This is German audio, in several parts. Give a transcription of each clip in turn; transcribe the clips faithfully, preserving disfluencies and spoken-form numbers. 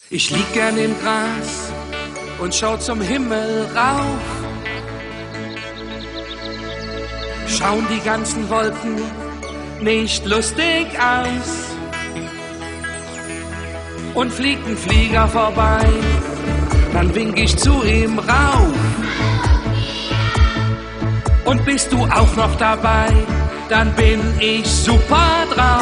Ich lieg gern im Gras und schau zum Himmel rauf. Schauen die ganzen Wolken nicht lustig aus. Und fliegt ein Flieger vorbei, dann wink ich zu ihm rauf. Und bist du auch noch dabei, dann bin ich super drauf.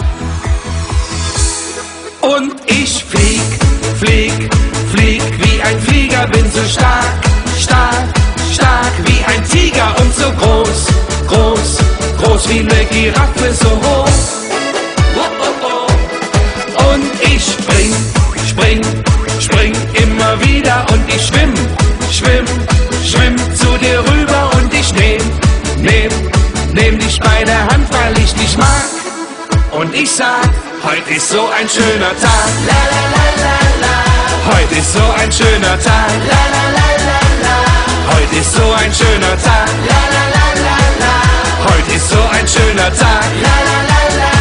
Und ich flieg, flieg, flieg wie ein Flieger, bin so stark, stark, stark wie ein Tiger und so groß, groß, groß wie eine Giraffe, so hoch. Oh, oh, oh. Und ich spring, spring, spring immer wieder und ich schwimm, schwimm, schwimm zu dir rüber und ich nehm, nehm, nehm dich bei der Hand, weil ich dich mag. Und ich sag, heute ist so ein schöner Tag, la la la la la. Heute ist so ein schöner Tag, la la la la la. Heute ist so ein schöner Tag, la la la la la. Heute ist so ein schöner Tag, la la la la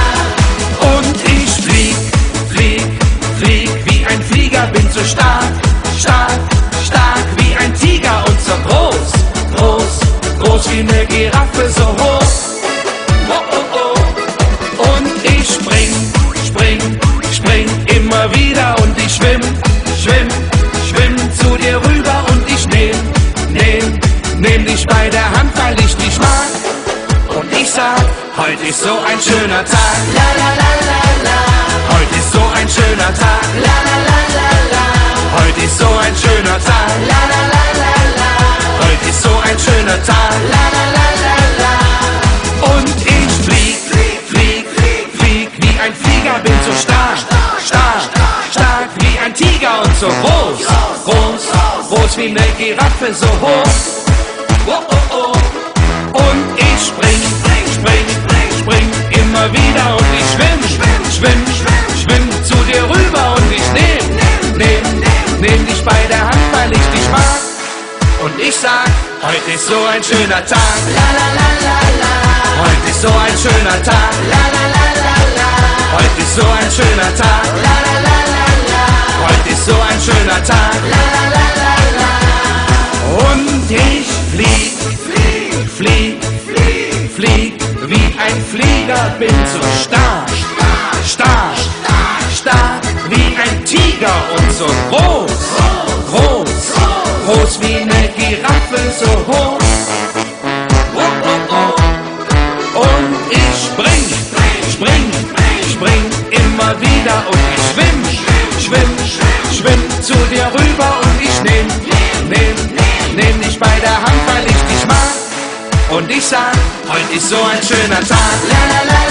la. Und ich flieg, flieg, flieg wie ein Flieger, bin so stark, stark, stark wie ein Tiger und so groß, groß, groß wie eine Giraffe, so hoch. Oh, oh, oh. Und ich spring, spring, spring immer wieder und ich schwimm, schwimm, schwimm zu dir rüber und ich nehm, nehm, nehm dich bei der Hand, weil ich dich mag. Und ich sag, heute ist so ein schöner Tag, la la la la la. Heute ist so ein schöner Tag, la la la la la. Heute ist so ein schöner Tag, la la la la la. Heute ist so ein schöner Tag, la la la la la. Und ich flieg, flieg, flieg wie ein Flieger, bin so stark, stark, stark wie ein Tiger und so groß, groß, groß wie eine Giraffe, so hoch. Oh, oh, oh. Und ich spring, spring, spring immer wieder und ich schwimm, schwimm, schwimm zu dir rüber und ich nehm, nehm, nehm dich bei der Hand, weil ich dich mag. Und ich sag, heute ist so ein schöner Tag, la la la la la. Heute ist so ein schöner Tag, la la la la la. Heute ist so ein schöner Tag, la la la la la. Heute ist so ein schöner Tag, la la la la la. Und ich flieg, flieg, flieg, flieg, flieg wie ein Flieger, bin so stark, stark, stark wie ein Tiger und so groß, groß, groß wie eine Giraffe, so hoch. Oh, oh, oh. Und ich spring, spring, spring immer wieder und ich schwimm, schwimm, schwimm zu dir rüber und ich nehm, nehm, nehm dich bei der Hand, weil ich dich mag. Und ich sag, heute ist so ein schöner Tag, la la la.